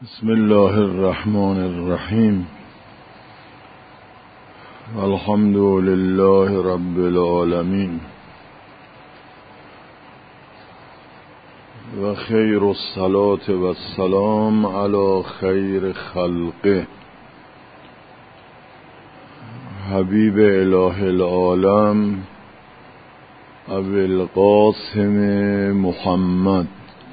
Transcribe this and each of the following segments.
بسم الله الرحمن الرحیم. الحمد لله رب العالمین و خیر الصلاة و السلام علی خیر خلقه حبیب اله العالم ابی القاسم محمد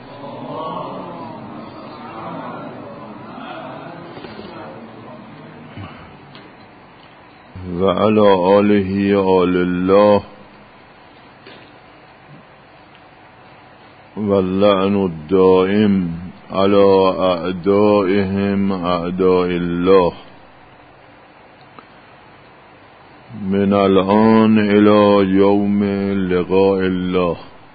و علی آله آل الله و اللعن الدائم علی اعدائهم اعداء الله من الان الى یوم لقاء الله.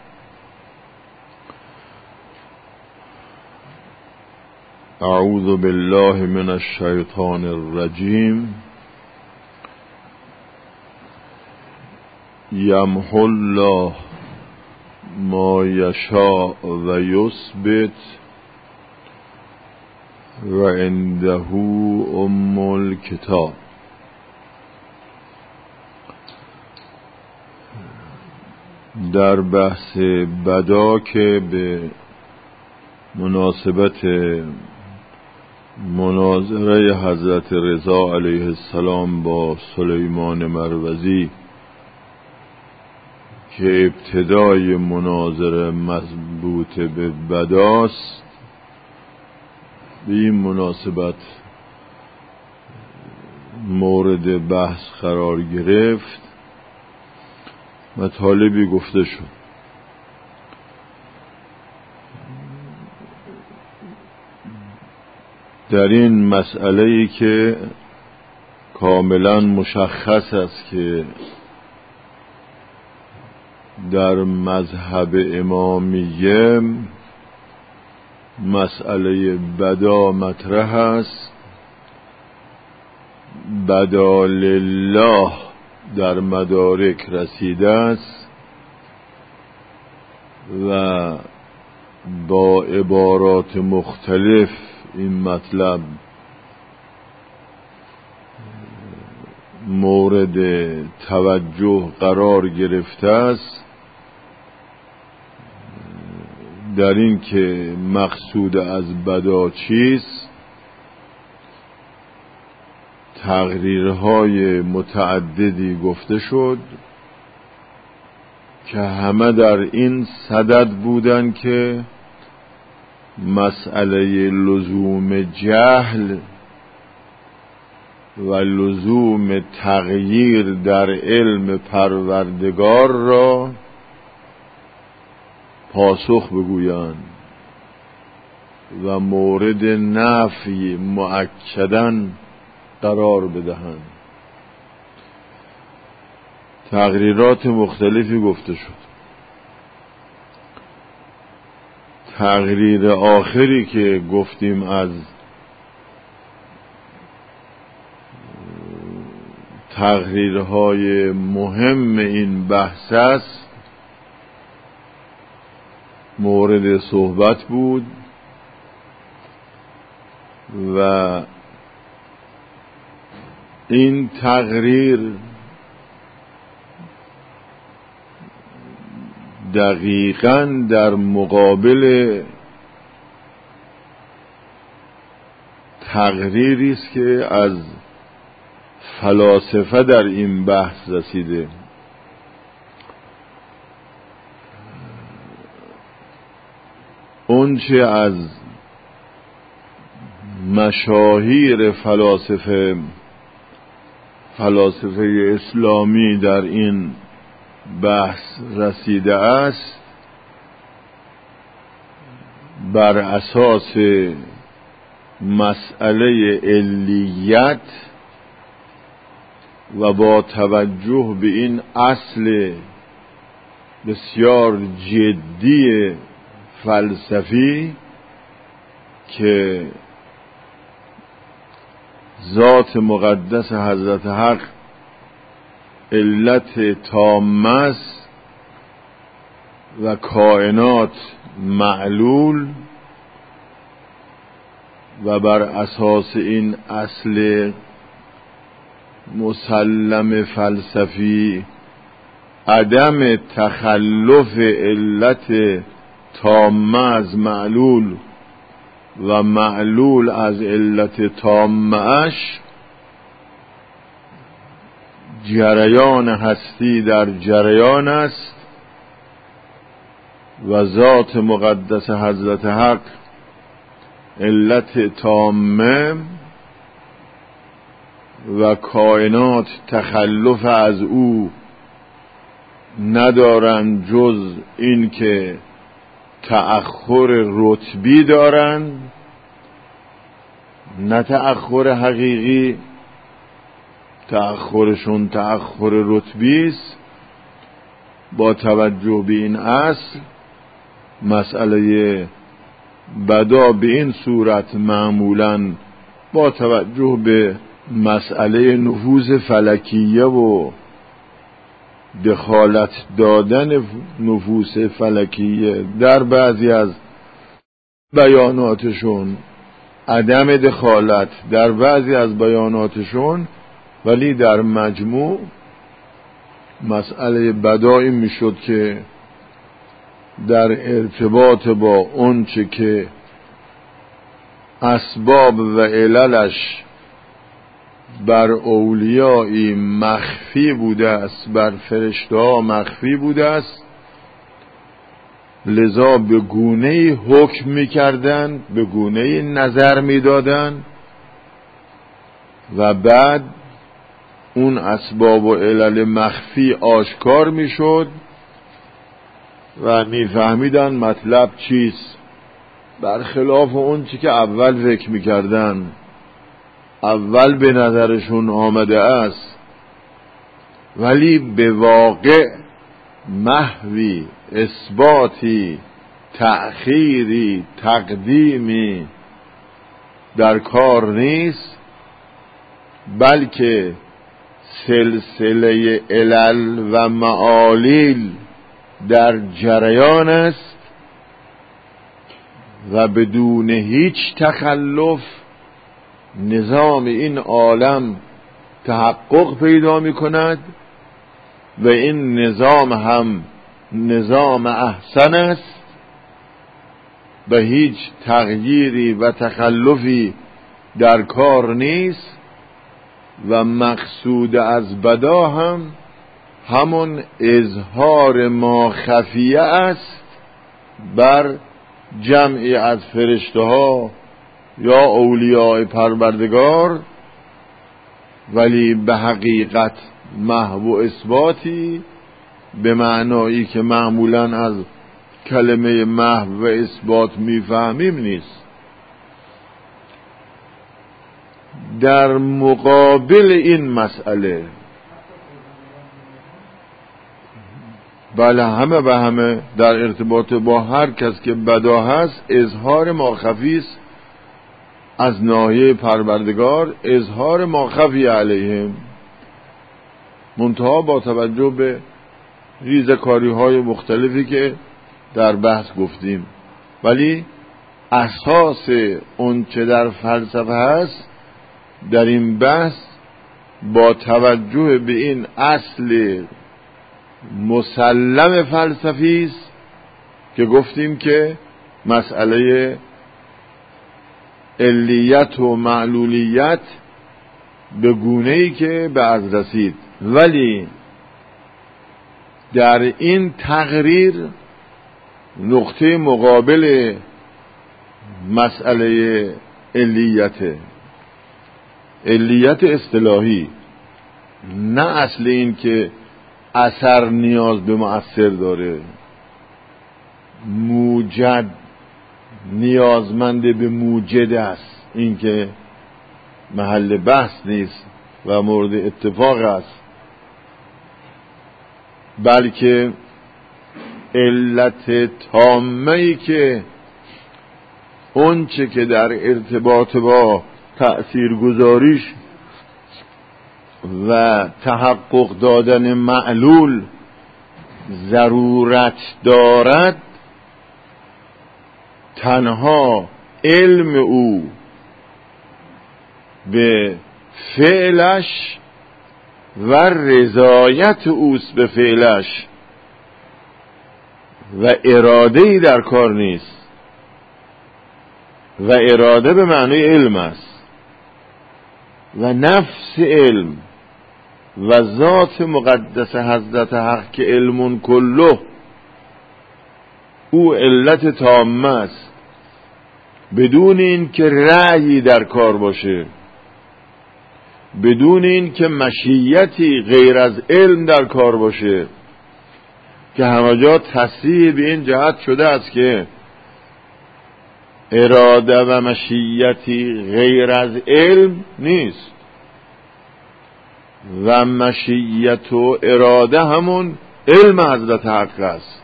اعوذ بالله من الشیطان الرجیم. یمحو الله ما یشاء و یثبت و عنده ام الکتاب. در بحث بدا که به مناسبت مناظره حضرت رضا علیه السلام با سلیمان مروزی که ابتدای مناظره مربوط به بداست، به این مناسبت مورد بحث قرار گرفت، مطالبی گفته شد. در این مسئله‌ای که کاملا مشخص است که در مذهب امامیه مسئله بدا مطرح است. بدا لله در مدارک رسیده است و با عبارات مختلف این مطلب مورد توجه قرار گرفته است، در این که مقصود از بدا چیست. تقریرهای متعددی گفته شد که همه در این صدد بودن که مسئله لزوم جهل و لزوم تغییر در علم پروردگار را پاسخ بگویند و مورد نفی مؤکداً قرار بدهند. تقریرات مختلفی گفته شد. تقریر آخری که گفتیم از تقریرهای مهم این بحث است، مورد صحبت بود و این تقریر دقیقاً در مقابل تقریری است که از فلاسفه در این بحث رسیده. اون چه از مشاهیر فلاسفه اسلامی در این بحث رسیده است، بر اساس مسئله علیت و با توجه به این اصل بسیار جدی فلسفی که ذات مقدس حضرت حق علت تامه است و کائنات معلول و بر اساس این اصل مسلم فلسفی عدم تخلف علت تامه از معلول و معلول از علت تامه اش جریان هستی در جریان است و ذات مقدس حضرت حق علت تامه و کائنات تخلف از او ندارند جز این که تأخر رتبی دارند، نه تأخر حقیقی. تأخرشون تأخر رتبی است. با توجه به این اصل مسئله بدا به این صورت معمولاً با توجه به مسئله نفوذ فلکیه و دخالت دادن نفوس فلکیه در بعضی از بیاناتشون، عدم دخالت در بعضی از بیاناتشون، ولی در مجموع مسئله بدایی میشد که در ارتباط با اون چه که اسباب و عللش بر اولیایی مخفی بوده است، بر فرشته ها مخفی بوده است، لذا به گونه‌ای حکم می‌کردند، به گونه‌ای نظر می‌دادند و بعد اون اسباب و علل مخفی آشکار می‌شد و می‌فهمیدند مطلب چیست، برخلاف اون چی که اول فکر می‌کردند، اول به نظرشون آمده است، ولی به واقع محوی، اثباتی، تأخیری، تقدیمی در کار نیست، بلکه سلسله علل و معالیل در جریان است و بدون هیچ تخلف نظام این عالم تحقق پیدا می کند و این نظام هم نظام احسن است و هیچ تغییری و تخلفی در کار نیست و مقصود از بدا هم همون اظهار ما خفیه است بر جمعی از فرشته ها یا اولیاء پروردگار، ولی به حقیقت محو و اثباتی به معنایی که معمولاً از کلمه محو و اثبات میفهمیم نیست. در مقابل این مسئله بله، همه به همه در ارتباط با هر کس که بدا هست اظهار ما خفی است از ناحیه پروردگار، اظهار ما خفی علیهم، منتها با توجه به ریزکاری های مختلفی که در بحث گفتیم. ولی اساس اون چه در فلسفه هست در این بحث با توجه به این اصل مسلم فلسفی است که گفتیم که مسئله علیت و معلولیت به گونه‌ای که به از رسید، ولی در این تقریر نقطه مقابل مسئله علیت اصطلاحی، نه اصل این که اثر نیاز به مؤثر داره، موجد نیازمند به موجد است، این که محل بحث نیست و مورد اتفاق است، بلکه علت تامه‌ای که اون چه که در ارتباط با تأثیرگذاریش و تحقق دادن معلول ضرورت دارد، تنها علم او به فعلش و رضایت اوست به فعلش و اراده‌ای در کار نیست. و اراده به معنی علم است و نفس علم و ذات مقدس حضرت حق که علم کله او علت تامه است، بدون این که رأیی در کار باشه، بدون این که مشیتی غیر از علم در کار باشه، که همه جا تصریح به این جهت شده است که اراده و مشیتی غیر از علم نیست و مشیت و اراده همون علم حضرت حق است.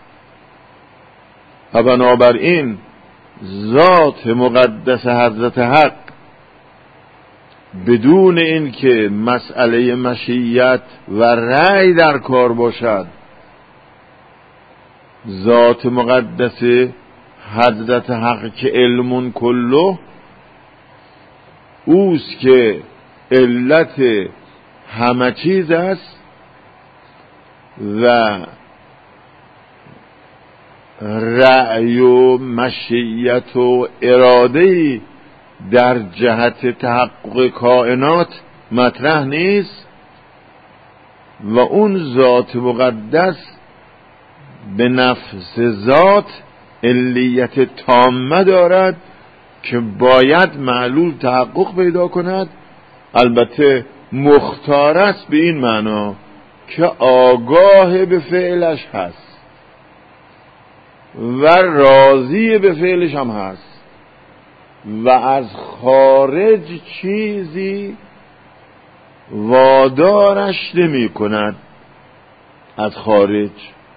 و بنابراین ذات مقدس حضرت حق بدون این که مسئله مشیت و رأی در کار باشد، ذات مقدس حضرت حق که علم کله اوست که علت همه چیز است و رأی و مشیت و اراده‌ای در جهت تحقق کائنات مطرح نیست و اون ذات مقدس به نفس ذات علیت تامه دارد که باید معلول تحقق پیدا کند. البته مختار است به این معنا که آگاه به فعلش هست و راضی به فعلش هم هست و از خارج چیزی وادارش نمی کند. از خارج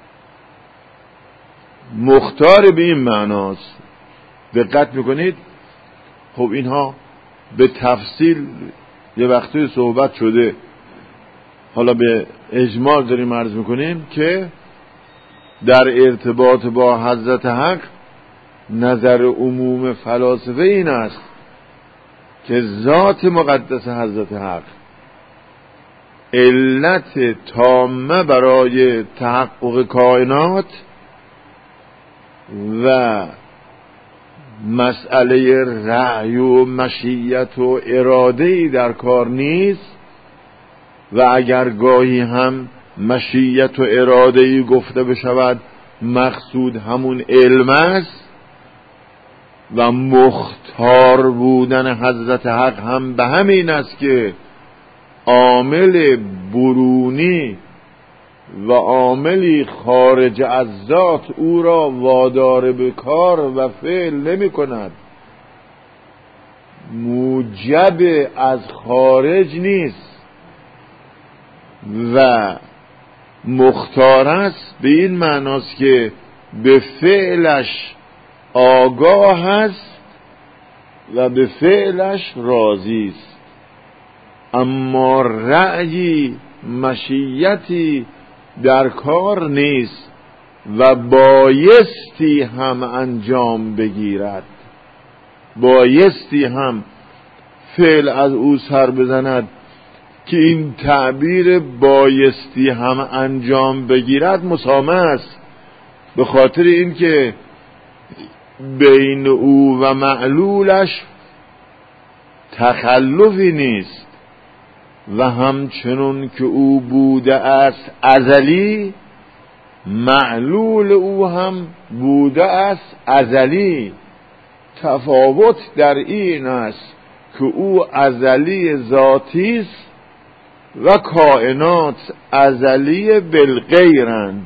مختار به این معناست. دقت میکنید؟ خب اینها به تفصیل یه وقتی صحبت شده، حالا به اجمال داریم عرض میکنیم که در ارتباط با حضرت حق نظر عموم فلاسفه این است که ذات مقدس حضرت حق علت تامه برای تحقق کائنات و مسئله رأی و مشیت و اراده‌ای در کار نیست و اگر گاهی هم مشیت و اراده‌ای گفته بشود مقصود همون علم است و مختار بودن حضرت حق هم به همین است که عامل برونی و عاملی خارج از ذات او را وادار به کار و فعل نمی کند، موجب از خارج نیست و مختار است به این معناست که به فعلش آگاه است و به فعلش راضی است، اما رأی مشیتی در کار نیست و بایستی هم انجام بگیرد، بایستی هم فعل از او سر بزند که این تعبیر بایستی هم انجام بگیرد مسامح است، به خاطر اینکه بین او و معلولش تخلفی نیست و همچنون که او بوده است ازلی، معلول او هم بوده است ازلی. تفاوت در این است که او ازلی ذاتی است و کائنات ازلی بالغیرند.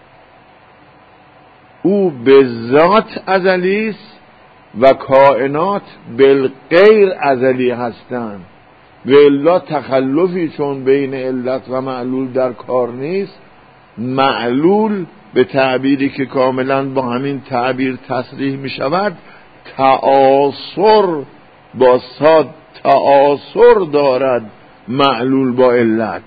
او به ذات ازلی است و کائنات بالغیر ازلی هستند و الا تخلفی چون بین علت و معلول در کار نیست. معلول به تعبیری که کاملا با همین تعبیر تصریح می شود تعاصر با صاد تعاصر دارد معلول با علت،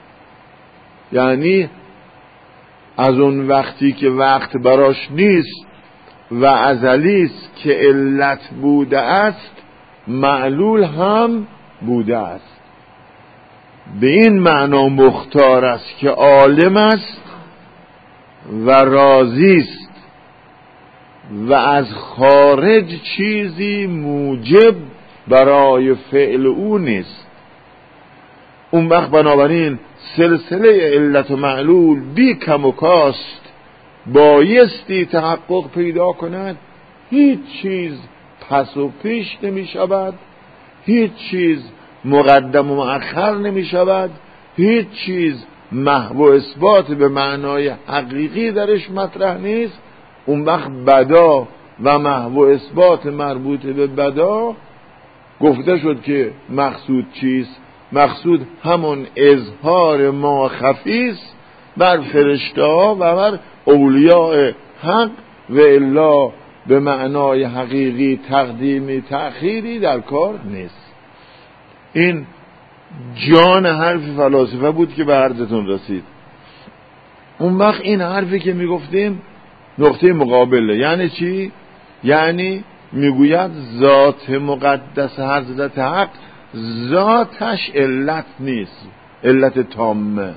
یعنی از اون وقتی که وقت براش نیست و ازلی است که علت بوده است، معلول هم بوده است. به این معنا مختار است که عالم است و راضی است و از خارج چیزی موجب برای فعل او نیست. اون وقت بنابراین سلسله علت و معلول بی کم و کاست بایستی تحقق پیدا کند. هیچ چیز پس و پیش نمی شود، هیچ چیز مقدم و مؤخر نمی شود، هیچ چیز محو و اثبات به معنای حقیقی درش مطرح نیست. اون وقت بدا و محو و اثبات مربوط به بدا گفته شد که مقصود چیست؟ مقصود همون اظهار ما خفیست بر فرشته ها و بر اولیاء حق، و الا به معنای حقیقی تقدیمی تأخیری در کار نیست. این جان حرف فلاسفه بود که به عرضتون رسید. اون وقت این حرفی که میگفتیم نقطه مقابله. یعنی چی؟ یعنی میگوید ذات مقدس حضرت حق ذاتش علت نیست، علت تامه.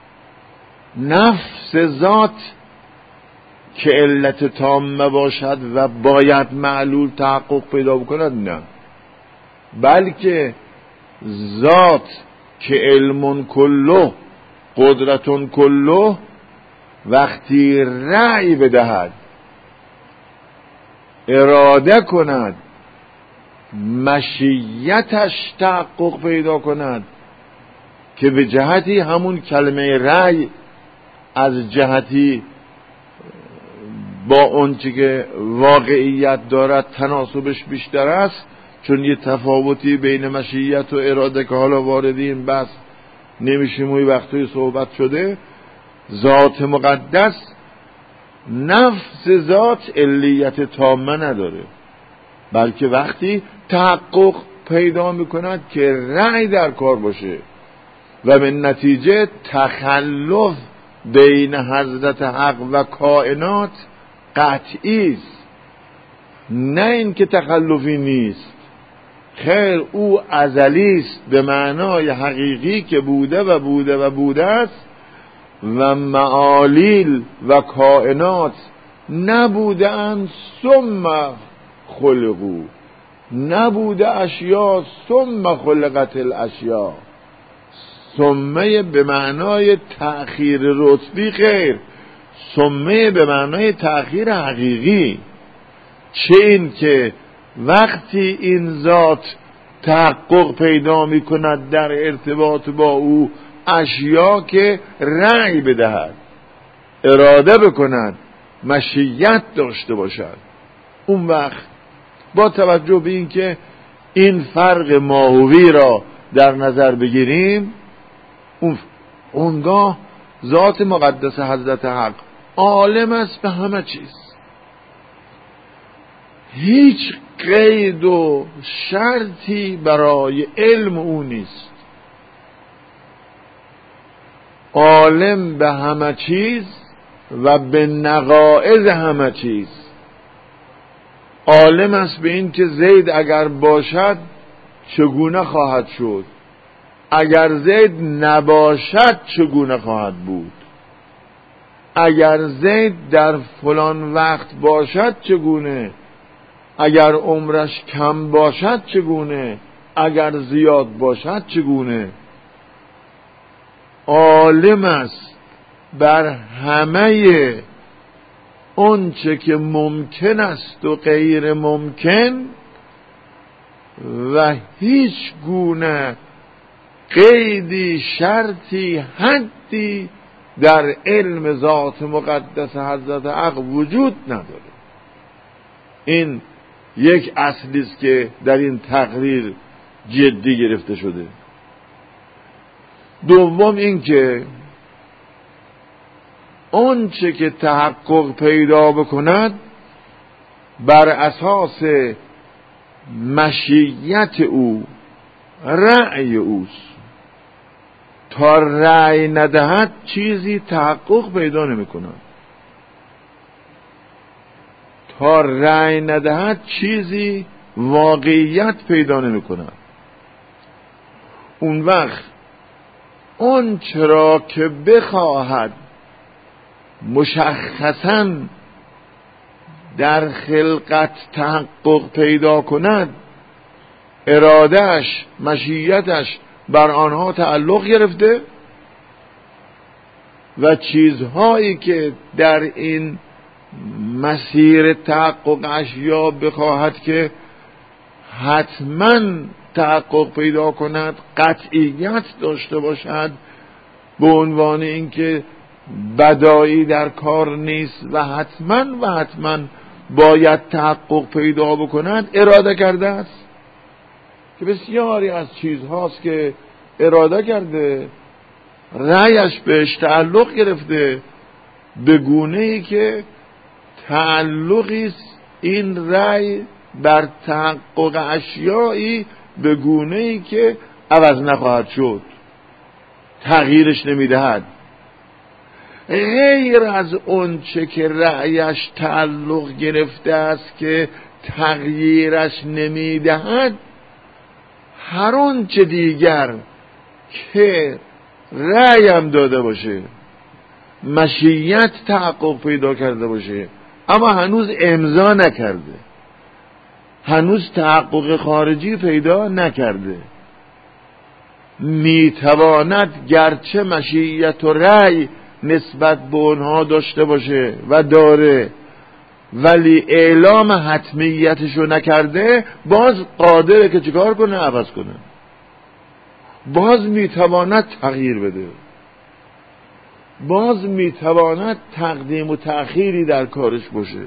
نفس ذات که علت تامه باشد و باید معلول تحقق پیدا بکند، نه، بلکه ذات که علم کله قدرت کله وقتی رأی بدهد، اراده کند، مشیتش تحقق پیدا کند که به جهتی همون کلمه رأی از جهتی با اونچه که واقعیت دارد تناسبش بیشتر است، چون یه تفاوتی بین مشیت و اراده که حالا وارد این بحث نمیشیم و وقتی صحبت شده. ذات مقدس نفس ذات علیت تامه نداره، بلکه وقتی تحقق پیدا میکند که رأی در کار باشه و به نتیجه تخلف بین حضرت حق و کائنات قطعی است. نه این که تخلفی نیست، خیر او ازلی است به معنای حقیقی که بوده و بوده و بوده است، و معالیل و کائنات نبوده اند ثم خلقو، نبوده اشیا ثم خلقت الاشیا. ثمه به معنای تأخیر رتبی، خیر، ثمه به معنای تأخیر حقیقی. چه این که وقتی این ذات تحقق پیدا می کند در ارتباط با او اشیا که رأی بدهد، اراده بکند، مشیت داشته باشد، اون وقت با توجه به این که این فرق ماهوی را در نظر بگیریم، اونگاه ذات مقدس حضرت حق عالم است به همه چیز، هیچ قید و شرطی برای علم او نیست. عالم به همه چیز و به نقائض همه چیز. عالم است به این که زید اگر باشد چگونه خواهد شد، اگر زید نباشد چگونه خواهد بود، اگر زید در فلان وقت باشد چگونه، اگر عمرش کم باشد چگونه، اگر زیاد باشد چگونه. عالم است بر همه اونچه که ممکن است و غیر ممکن و هیچ گونه قیدی، شرطی، حدی در علم ذات مقدس حضرت حق وجود نداره. این یک اصلی است که در این تقریر جدی گرفته شده. دوم این که اون چه که تحقق پیدا بکند بر اساس مشیت او، رأی اوست. تا رأی ندهد چیزی تحقق پیدا نمی کند. تا رأی ندهد چیزی واقعیت پیدا نمی کند. اون وقت اون چرا که بخواهد مشخصاً در خلقت تحقق پیدا کند، ارادهش، مشیتش بر آنها تعلق گرفته و چیزهایی که در این مسیر تحقق اشیا بخواهد که حتما تحقق پیدا کند، قطعیت داشته باشد، به عنوان اینکه بدایی در کار نیست و حتما باید تحقق پیدا بکند، اراده کرده است. که بسیاری از چیزهاست که اراده کرده، رأیش بهش تعلق گرفته، به گونه‌ای که تعلقی این رأی بر تحقق اشیایی به گونه‌ای که عوض نخواهد شد، تغییرش نمیدهد. غیر از اون چه که رأیش تعلق گرفته است که تغییرش نمیدهد، هر اون چه دیگر که رأیم داده باشه، مشیت تحقق پیدا کرده باشه اما هنوز امضا نکرده، هنوز تحقق خارجی پیدا نکرده، میتواند گرچه مشیت و رأی نسبت به اونها داشته باشه و داره، ولی اعلام حتمیتشو نکرده، باز قادره که چیکار کنه؟ عوض کنه. باز میتواند تغییر بده، باز میتواند تقدیم و تأخیری در کارش باشه.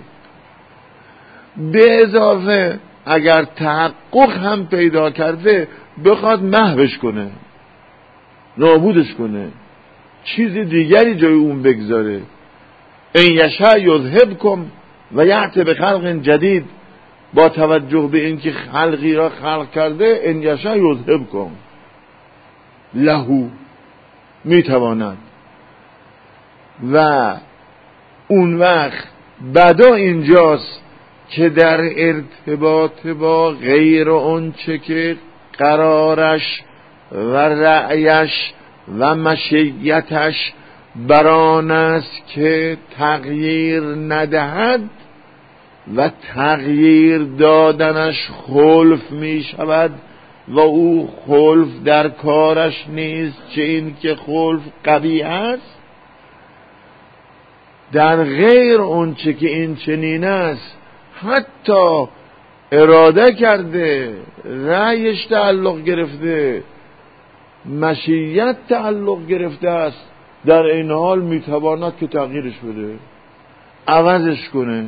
به اضافه اگر تحقق هم پیدا کرده، بخواد محوش کنه، نابودش کنه، چیز دیگری جای اون بگذاره. این یشاء یذهبکم و یأتی بخلق جدید، با توجه به اینکه خلقی را خلق کرده، این یشاء یذهبکم لهو، میتواند. و اون وقت بدا اینجاست که در ارتباط با غیر اون چه که قرارش و رأیش و مشیتش بران است که تغییر ندهد و تغییر دادنش خلف می شود و او خلف در کارش نیست، چه این که خلف قوی است. در غیر اون چه که این چنین است، حتی اراده کرده، رأیش تعلق گرفته، مشیت تعلق گرفته است، در این حال میتواند که تغییرش بده، عوضش کنه،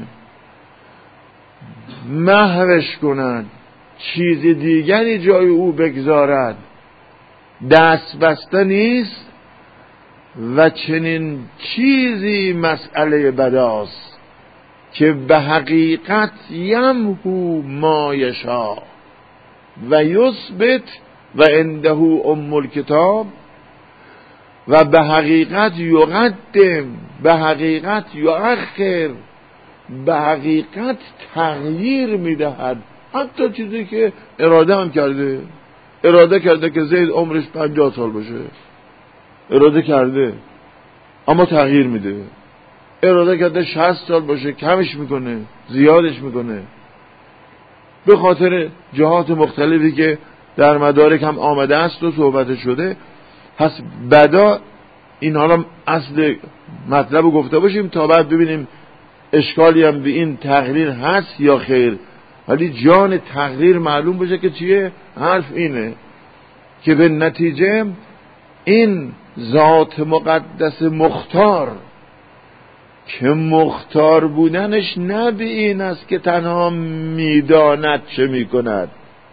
محوش کند، چیز دیگری جای او بگذارد. دست بسته نیست و چنین چیزی مسئله بداست که به حقیقت یمحو ما یشاء و یثبت و عنده ام الکتاب، و به حقیقت یقدم، به حقیقت یؤخر، به حقیقت تغییر میدهد. حتی چیزی که اراده هم کرده، اراده کرده که زید عمرش 50 سال باشه، اراده کرده اما تغییر میده. اراده کرده 60 سال باشه، کمش میکنه، زیادش میکنه، به خاطر جهات مختلفی که در مدارک هم آمده است و صحبت شده. پس بدا این حالا اصل مطلب رو گفته باشیم تا بعد ببینیم اشکالی هم به این تغییر هست یا خیر. ولی جان تغییر معلوم بشه که چیه. حرف اینه که به نتیجه این ذات مقدس مختار، که مختار بودنش نه به این است که تنها میداند چه میکند،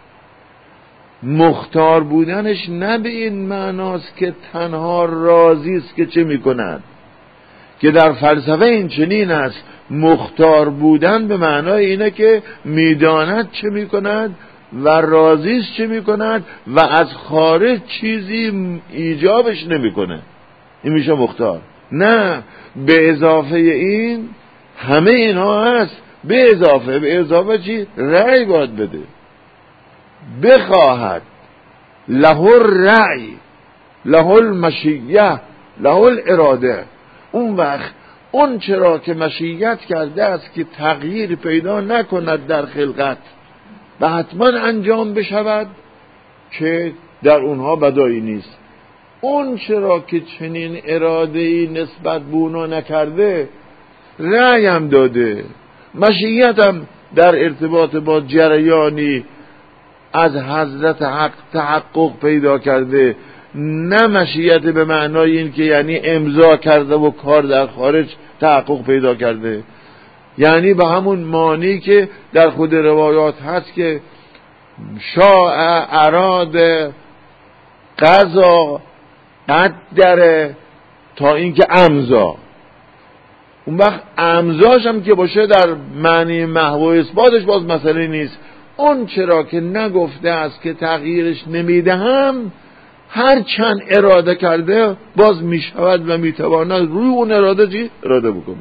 مختار بودنش نه به این معناست که تنها راضی است که چه میکند، که در فلسفه این چنین است. مختار بودن به معنای اینه که میداند چه میکند و راضی است چه میکند و از خارج چیزی ایجابش نمیکنه، این میشه مختار. نه، به اضافه این همه اینها هست. به اضافه چی؟ رأی باید بده، بخواهد له الرأی، له المشیه، له الاراده. اون وقت اون چرا که مشیت کرده است که تغییر پیدا نکند در خلقت و حتما انجام بشود که در اونها بدایی نیست. اون چرا که چنین اراده‌ای نسبت به اونها نکرده، رأی هم داده، مشیت هم در ارتباط با جریانی از حضرت حق تحقق پیدا کرده، نه مشیت به معنای این که یعنی امضا کرده و کار در خارج تحقق پیدا کرده، یعنی به همون معنی که در خود روایات هست که شاء اراد قضا قدر تا اینکه امضا. اون وقت امضاش هم که باشه در معنی محو و اثباتش باز مسئله نیست. اون چرا که نگفته است که تغییرش نمیدهم، هر چند اراده کرده باز میشود و میتواند روی اون اراده اراده بکنه،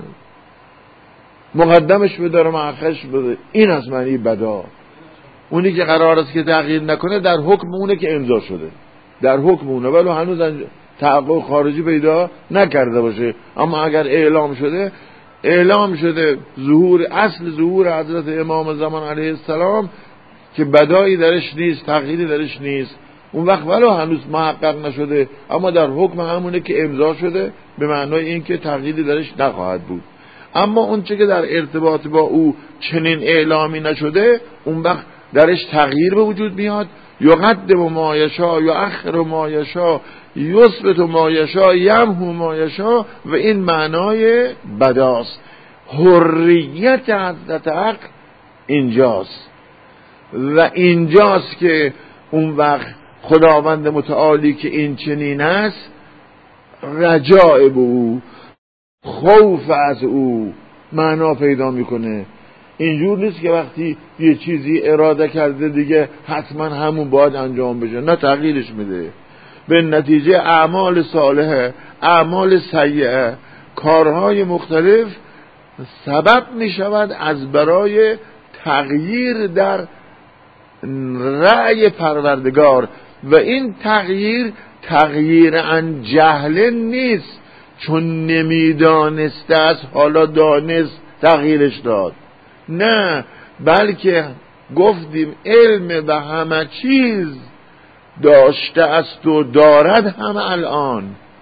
مقدمش بداره مؤخرش بده. این از معنی بدا. اونی که قرار است که تغییر نکنه در حکم اونه که امضا شده، در حکم اونه، ولی هنوز تحقق خارجی پیدا نکرده باشه. اما اگر اعلام شده ظهور، اصل ظهور حضرت امام زمان علیه السلام که بدایی درش نیست، تغییری درش نیست، اون وقت ولو هنوز محقق نشده اما در حکم همونه که امضا شده، به معنای این که تغییری درش نخواهد بود. اما اون چه که در ارتباط با او چنین اعلامی نشده، اون وقت درش تغییر به وجود میاد. یقدم ما یشاء یؤخر ما یشاء یثبت ما یشاء یمحو ما یشاء. و این معنای بداست. حریت حضرت حق اینجاست و اینجاست که اون وقت خداوند متعالی که این چنین است، رجاء به او، خوف از او معنا پیدا میکنه. اینجور نیست که وقتی یه چیزی اراده کرده دیگه حتما همون باید انجام بشه، نه، تغییرش میده. به نتیجه اعمال صالحه، اعمال سیئه، کارهای مختلف سبب میشود از برای تغییر در رأی پروردگار. و این تغییر عن جهل نیست، چون نمیدانسته است حالا دانست تغییرش داد، نه، بلکه گفتیم علم به همه چیز داشته است و دارد هم الان،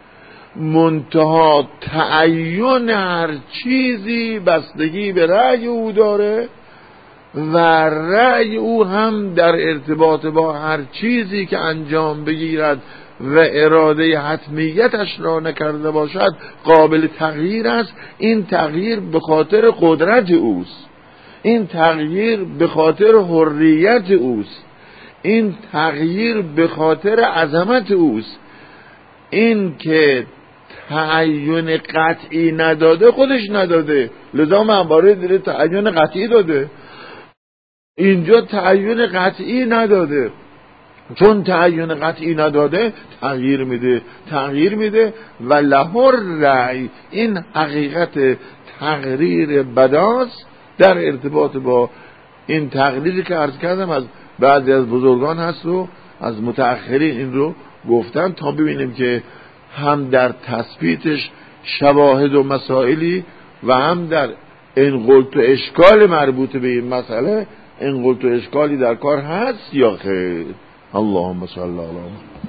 منتها تعین هر چیزی بستگی به رأی او داره و رأی او هم در ارتباط با هر چیزی که انجام بگیرد و اراده حتمیتش را نکرده باشد قابل تغییر است. این تغییر به خاطر قدرت اوست، این تغییر به خاطر حریت اوست، این تغییر به خاطر عظمت اوست. این که تعین قطعی نداده خودش نداده، لذا منباره داره تعین قطعی داده. اینجا تعین قطعی نداده، چون تعین قطعی نداده تغییر میده و له الرأی. این حقیقت تغییر بداست در ارتباط با این تقلیدی که عرض کردم از بعضی از بزرگان هست و از متأخرین این رو گفتن، تا ببینیم که هم در تثبیتش شواهد و مسائلی و هم در انقلت و اشکال مربوط به این مسئله انقلت و اشکالی در کار هست یا خیر. اللهم صل علی محمد.